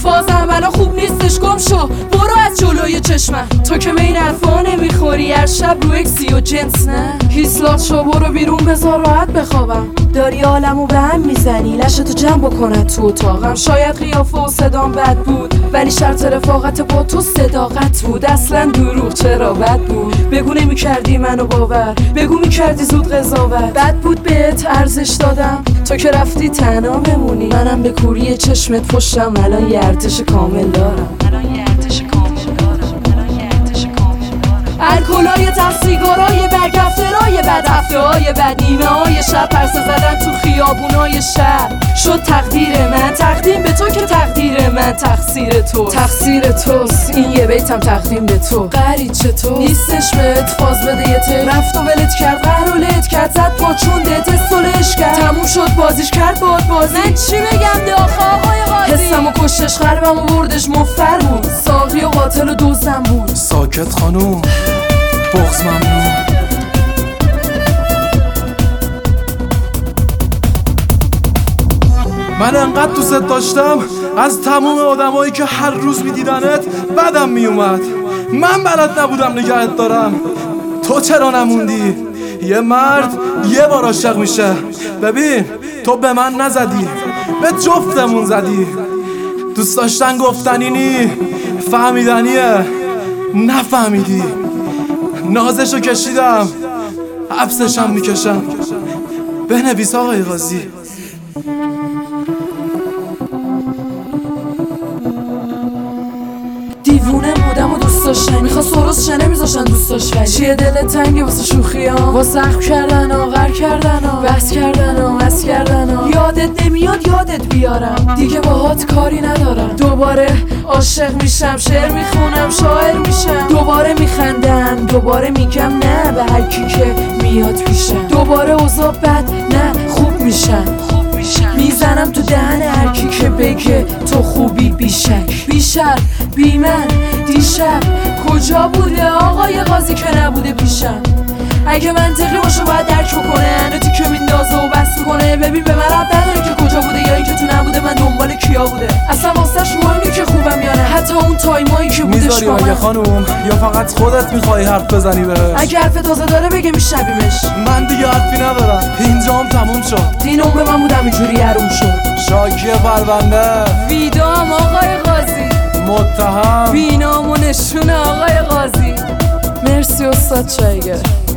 فاز عملا خوب نیستش، گم شو برو از جلوی چشمم. تو که به این حرفا نمیخوری، هر شب رو اکسی و جنس نه. هیسلات شو برو بیرون بذار راحت بخوابم. داری عالمو به هم میزنی، لشتو جمع بکنن تو اتاقم. شاید قیافه و صدام بد بود، ولی شرط رفاقت با تو صداقت بود. اصلا دروغ چرا بد بود؟ بگو نمیکردی منو باور، بگو میکردی زود قضاوت. بد بود بهت ارزش دادم، تو که رفتی تنها بمونی. منم به کوری چشمت پشتم، الان یه ارتش کامل دارم. الکلای ته، سیگارای برگ، هفته‌های بد، هفته‌های بد، نیمه های شب، پرسه زدن تو خیابونای شهر. شد تقدیر من تقدیم به تو، که تقدیر من تقصیر تو. تقصیر توست این یه بیتم تقدیم به تو. قرید چطور نیستش بهت فاز بده یه ته، رفت و ولت کرد، قهر و لت کرد، زد پاچون ده تستولش کرد، تموم شد بازیش کرد باد بازی. من چی بگم ده آخه آقای قاضی؟ حسم و کشتش، قلبم و بردش، مفر بود، ساقی و قاتل و دزدم بود. ساکت خانوم، بغض ممنون. من انقدر دوست داشتم از تموم آدمایی که هر روز میدیدنت بدم میومد. من بلد نبودم نگهت دارم، تو چرا نموندی؟ یه مرد یه بار عاشق میشه. ببین تو به من نزدی، به جفتمون زدی. دوست داشتن گفتنی نی، فهمیدنیه نفهمیدی. نازشو کشیدم، حبسشم میکشم. بنویس آقای قاضی. دیوونه بودم و دوست داشتن، میخواست درست شنه میذاشتن دوست داشتن. چیه دلت تنگه واسه شوخیام، واسه اخم کردن ها، غر کردن ها، بحث کردن ها، مس کردن ها. یادت نمیاد یادت بیارم، دیگه باهات کاری ندارم. دوباره عاشق میشم، شعر میخونم، شاعر میشم. دوباره میخندم، دوباره میگم نه به هر کی که میاد پیشم. دوباره اوضاع بد نه خوب میشم. میزنم تو دهن هر کی که بگه تو خوبی. بیشک بیشر بی من دیشب کجا بوده آقای قاضی که نبوده پیشم؟ اگه منطقی باشه باید درک بکنه، انتی که میندازه و بس میکنه. ببین به من رب نداره که کجا بوده یا این که تو نبوده، من دنبال کیا بوده. اصلا واسهش مهمی که خوبم یا نه، حتی اون تایمایی که بودش با من. خانوم یا فقط خودت میخوای حرف بزنی بهش؟ اگه حرف تازه داره بگه میشنویمش. من دیگه حرفی ندارم، اینجام تموم شد. دین عمر من بودم اینجوری حروم شد. شاکی پرونده، ویدام آقای قاضی، متهم بینام و نشون آقای قاضی. مرسی استاد چایگر.